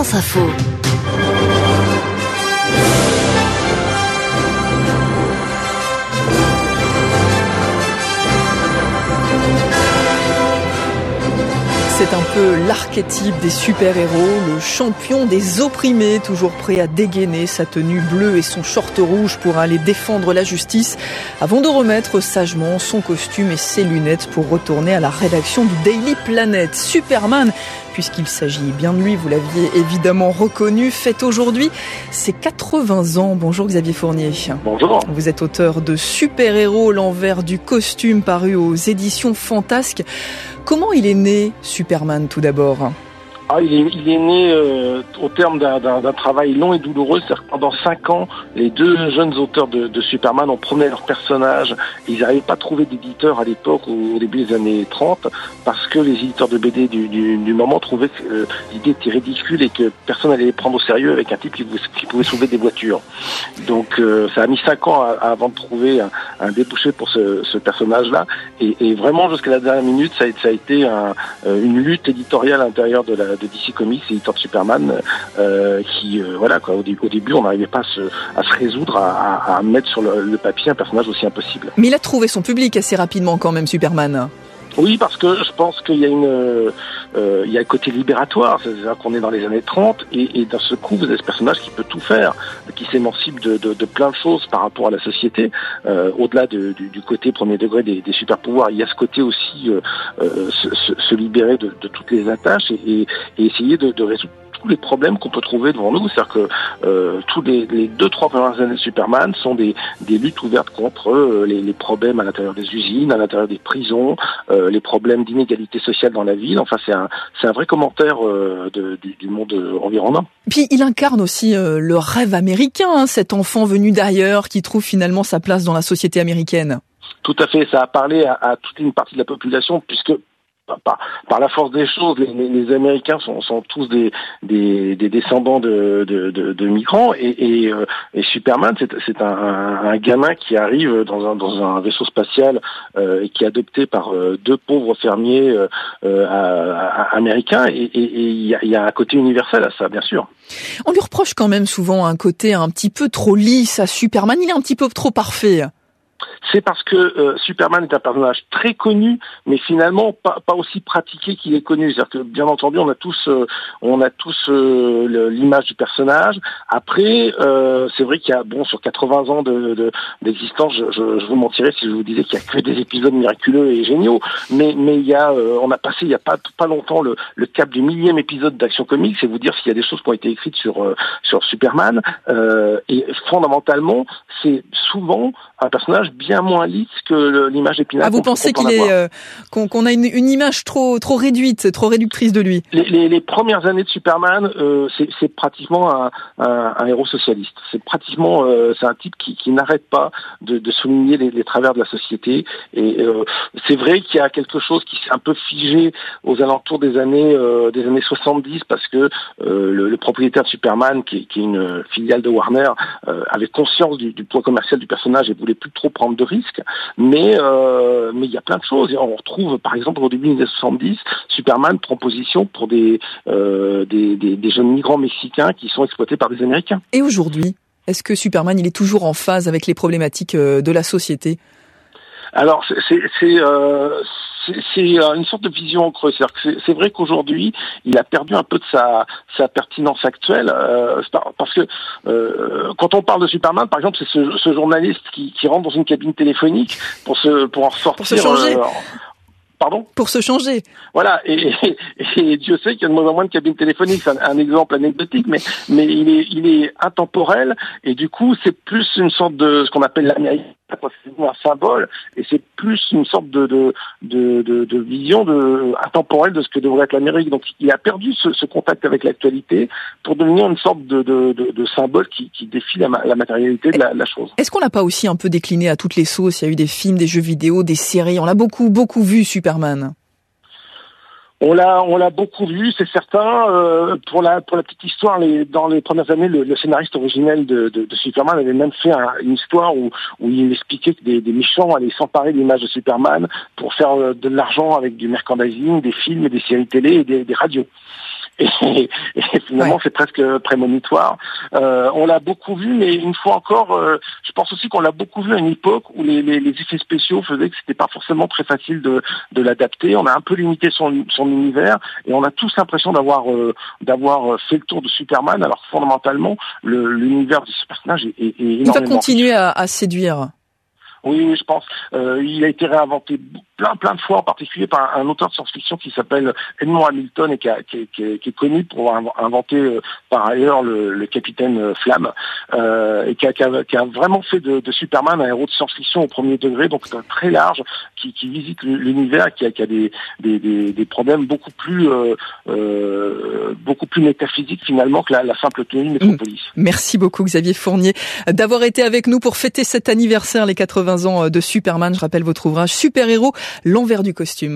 France Info. C'est un peu l'archétype des super-héros, le champion des opprimés, toujours prêt à dégainer sa tenue bleue et son short rouge pour aller défendre la justice, avant de remettre sagement son costume et ses lunettes pour retourner à la rédaction du Daily Planet. Superman, puisqu'il s'agit bien de lui, vous l'aviez évidemment reconnu, fête aujourd'hui ses 80 ans. Bonjour Xavier Fournier. Bonjour. Vous êtes auteur de Super-héros, l'envers du costume, paru aux éditions Fantasques. Comment il est né, Superman, tout d'abord ? Il est né au terme d'un travail long et douloureux. C'est-à-dire que pendant 5 ans, les deux jeunes auteurs de Superman ont promené leurs personnages. Ils n'arrivaient pas à trouver d'éditeurs à l'époque, au début des années 30, parce que les éditeurs de BD du moment trouvaient que l'idée était ridicule et que personne n'allait les prendre au sérieux avec un type qui pouvait soulever des voitures. Donc ça a mis 5 ans avant de trouver un débouché pour ce personnage-là. Et vraiment, jusqu'à la dernière minute, ça a été une lutte éditoriale à l'intérieur de DC Comics, éditeur de Superman, au début on n'arrivait pas à se résoudre à mettre sur le papier un personnage aussi impossible. Mais il a trouvé son public assez rapidement quand même, Superman. Oui, parce que je pense qu'il y a il y a un côté libératoire, c'est-à-dire qu'on est dans les années 30 et d'un seul coup vous avez ce personnage qui peut tout faire, qui s'émancipe de plein de choses par rapport à la société, au-delà du côté premier degré des super pouvoirs. Il y a ce côté aussi se libérer de toutes les attaches et essayer de résoudre tous les problèmes qu'on peut trouver devant nous. C'est-à-dire que tous les 2-3 premières années de Superman sont des luttes ouvertes contre les problèmes à l'intérieur des usines, à l'intérieur des prisons, les problèmes d'inégalité sociale dans la ville. Enfin, c'est un vrai commentaire du monde environnant. Puis il incarne aussi le rêve américain, cet enfant venu d'ailleurs qui trouve finalement sa place dans la société américaine. Tout à fait, ça a parlé à toute une partie de la population, puisque par la force des choses, les Américains sont tous des descendants de migrants et Superman c'est un gamin qui arrive dans un vaisseau spatial et qui est adopté par deux pauvres fermiers américains et il y a un côté universel à ça, bien sûr. On lui reproche quand même souvent un côté un petit peu trop lisse à Superman, il est un petit peu trop parfait. C'est parce que Superman est un personnage très connu, mais finalement pas aussi pratiqué qu'il est connu. C'est-à-dire que, bien entendu, on a tous l'image du personnage. Après, c'est vrai qu'il y a, sur 80 ans d'existence, je vous mentirais si je vous disais qu'il y a que des épisodes miraculeux et géniaux. Mais il y a, on a passé il y a pas longtemps le cap du 1000e épisode d'Action Comics, c'est vous dire s'il y a des choses qui ont été écrites sur Superman. Et fondamentalement, c'est souvent un personnage bien moins lisse que l'image d'Épinal. Ah, vous pensez qu'il est qu'on a une image trop réduite, trop réductrice de lui? Les premières années de Superman, c'est pratiquement un héros socialiste. C'est pratiquement c'est un type qui n'arrête pas de souligner les travers de la société. Et c'est vrai qu'il y a quelque chose qui s'est un peu figé aux alentours des années 70 parce que le propriétaire de Superman, qui est une filiale de Warner, avait conscience du poids commercial du personnage et voulait plus trop prendre de risques, mais il y a plein de choses. On retrouve, par exemple, au début des années 70, Superman prend position pour des jeunes migrants mexicains qui sont exploités par des Américains. Et aujourd'hui, est-ce que Superman, il est toujours en phase avec les problématiques de la société ? Alors, c'est une sorte de vision en creux. C'est vrai qu'aujourd'hui, il a perdu un peu de sa pertinence actuelle, parce que quand on parle de Superman, par exemple, c'est ce journaliste qui rentre dans une cabine téléphonique pour en ressortir. Pour se changer. Pardon ? Pour se changer. Voilà, et Dieu sait qu'il y a de moins en moins de cabines téléphoniques, c'est un exemple anecdotique, mais il est intemporel, et du coup, c'est plus une sorte de ce qu'on appelle l'Amérique, un symbole, et c'est plus une sorte de vision intemporelle de ce que devrait être l'Amérique. Donc il a perdu ce contact avec l'actualité pour devenir une sorte de symbole qui défie la matérialité de la chose. Est-ce qu'on l'a pas aussi un peu décliné à toutes les sauces ? Il y a eu des films, des jeux vidéo, des séries, on l'a beaucoup vu, Superman. On l'a beaucoup vu, c'est certain. Pour la petite histoire, dans les premières années, le scénariste originel de Superman avait même fait une histoire où il expliquait que des méchants allaient s'emparer de l'image de Superman pour faire de l'argent avec du merchandising, des films, des séries télé et des radios. et finalement c'est presque prémonitoire. On l'a beaucoup vu, mais une fois encore, je pense aussi qu'on l'a beaucoup vu à une époque où les effets spéciaux faisaient que c'était pas forcément très facile de l'adapter. On a un peu limité son univers et on a tous l'impression d'avoir fait le tour de Superman, alors fondamentalement l'univers de ce personnage est énormément. Il va continuer à séduire. Oui, je pense. Il a été réinventé plein de fois, en particulier par un auteur de science-fiction qui s'appelle Edmond Hamilton et qui est connu pour avoir inventé par ailleurs le capitaine Flamme et qui a vraiment fait de Superman un héros de science-fiction au premier degré, donc très large, qui visite l'univers, qui a des problèmes beaucoup plus métaphysiques finalement que la simple tenue de Métropolis. Merci beaucoup Xavier Fournier d'avoir été avec nous pour fêter cet anniversaire, les 80 ans de Superman. Je rappelle votre ouvrage Super-héros, l'envers du costume.